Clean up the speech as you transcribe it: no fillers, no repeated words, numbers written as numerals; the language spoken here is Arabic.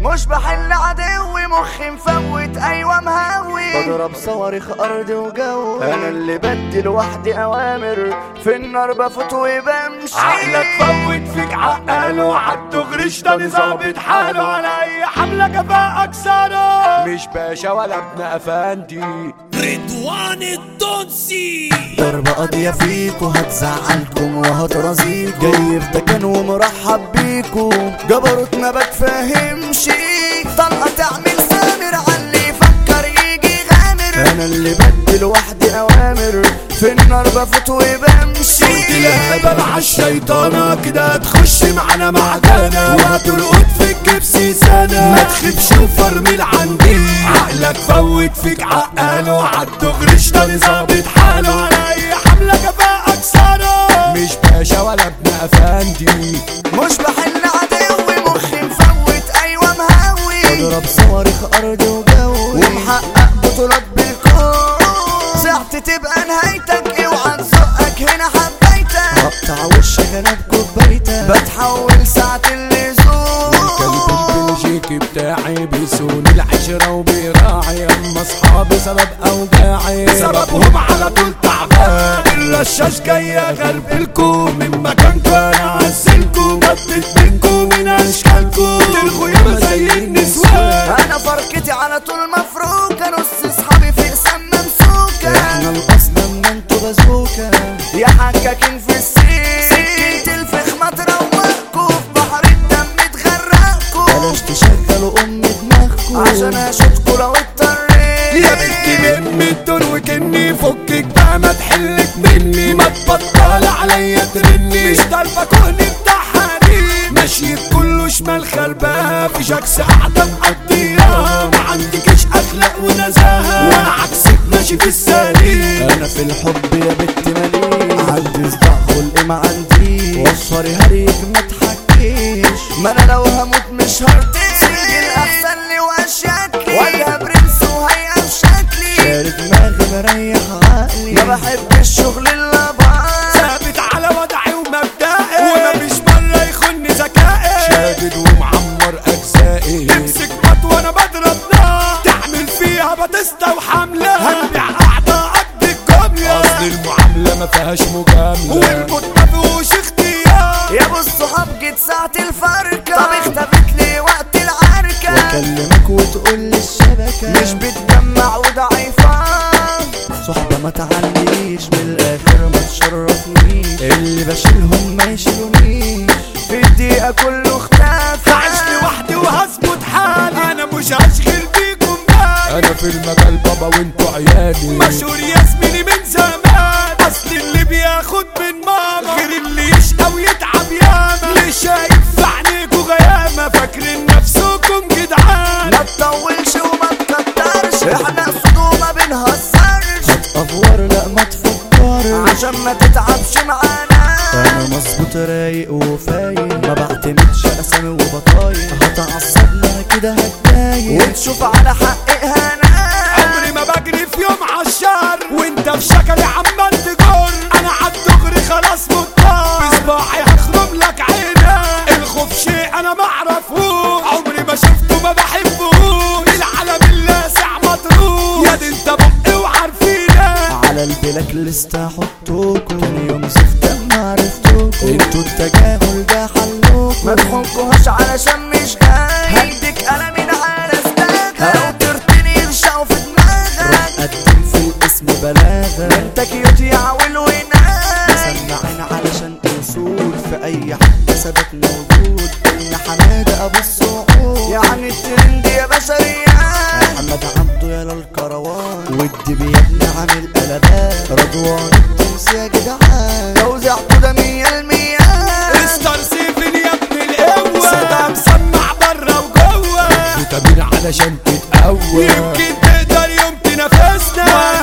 مش بحل عدوي، مخي مفوت ايوه مهوي، بضرب صواريخ ارض وجو، انا اللي بدي لوحدي اوامر، في النار بفوت وبمشي. عقلك فوت فيك عقاله، عالدغري تاني ظابط حاله، على اي حملة كفاءة اكسره، مش باشا ولا ابن افندي. رضوان الدونسي ضربة قاضية فيكو هتزعلكم وهترازيكو، جاي في دكان ومرحب بيكو، جبروت ما بتفهمش، طلقة تعمل سامر عاللي يفكر يجي غامر، انا اللي بدي لوحدي اوامر، في النار بفوت وبمشي. قلت لها مع الشيطانة كده هتخش معانا معدانا، وهترقد في الجبس سنة، ما تخيبش وفرمل عندي. عقلك فوت فيك عقاله، عالدغري تاني ظابط حاله، على اي حملة كفاءة اكسره، مش باشا ولا ابن افندي. مش بحل عدوي، مخي مفوت ايوه مهوي، بضرب صواريخ ارض وجو، ومحقق بطولات بالكون، ساعتي تبقى نهايتك، اوعى تزقك هنا حبيتك، اقطع وشك انا بكوبايتك، بتحول ساعة اللزوم. الكلب البلجيكي بتاعي بيسون العشرة وبيراعي، اما اصحابي سبب اوجاعي، سببهم على طول تعبان، الرشاش جاي اغربلكم من مكانكم، انا اعزلكم بدت بينكم من اشكالكم، تلغوا ياما زي النسوان. انا فركتي على طول مفروكة، نص اصحابي في اقسام ممسوكة، احنا الاصل اما انتوا بازوكا، يا حكاكين في السين، سكينة الفخ ما تروقكوا، في بحر الدم تغرقكوا، بلاش تشغلوا دماغكوا، عشان اشوفكوا لو اضطريت. يا بنتي لم الدور وكني فكك بقى، ما تحلك مني، ما تبطل عليا ترني، مش طالبة كهن بتاعها، ماشي كله شمال خربها، في شكس قاعدة مقضيها، ما عندكش اخلاق ونزاهة، وانا عكسك ماشي في السليم. انا في الحب يا بنت ماليش، عندي صداع خلق ما عنديش، وفري هريك ما تحكيش، ما انا لو هموت مش هرتاح، سجل احسن لي واشياكلي، وجه برنس وهيئة في شكلي، شاري دماغي مريح عقلي، ما بحب الشغل اللي باظ، ثابت على وضعي ومبدئي، ومفيش مرة يخن ذكائي، شادد ومعمر اجزائي، تمسك بط وانا بضرب نار، تعمل فيها باتيستا وحملة، هنبيع اعضاء قد الجملة، اصل المعاملة ما فيهاش مجاملة، والموت ما فيهوش اختيار. يا ابو الصحاب جيت ساعة الفركة، طب اختفت لي وقت العركة، واكلمك وتقول لي الشبكة مش بتجمع وضعيفة، صحبة ما تعليش، من الاخر ما تشرفنيش، اللي بشيلهم ما يشيلونيش، في الدقيقة كله اختفى، هعيش لوحدي وهظبط حالي، انا مش هشغل بيكم بالي، انا في المجال بابا وانتوا عيالي، مشهور يا زميلي من زمان، اصل اللي بياخد من ماما غير اللي يشقى ويتعب ياما، اللي شايف في عينيكوا غيامة، فاكرين نفسكم جدعان، ما تطولش وما تكترش، احنا قصد وما بنهزرش، هتأفور لا ما تفكرش، عشان ما تتعبش معانا، انا مظبوط رايق وفايق، ما بعتمدش اسامي وبطايق، هتعصبنا انا كده هتضايق، وتشوف على حقي انا، عمري ما بجري في يوم عالشهر، وانت في شكلي عمال تجر، انا عالدغري خلاص مضطر، بصباعي هخرم لك عينك، الخوف شيء انا معرفوش، عمري ما شفته ما بحبوش، العالم اللاسع مطروح، يا دي انت بقي وعارفينك، على البلاك ليست هحطوكوا، تاني يوم زفت ما عرفتوكوا، انتوا التجاهل ده حلوكوا، ما تحكوهاش علشان مش جاي، هديك قلمين على سناجك، او ترتني يرشقوا في دماغك، قدم في الاسم بلاغة، انت كيوت يعول وينام، سمعين علشان اصول، في اي حد ثبت موجود، ان حمادة ابو الصعود، يعني الترند يا بشريات، محمد عبده يا للكروان، والدبي يا ابني عامل قلبات، رضوان الدنس يا جدعان، توزيعته ده 100%، ستار سيفن يا ابن القوة، صدى مسمع برا وجوه، فيتامين علشان تتقوى، يمكن تقدر يوم تنافسنا،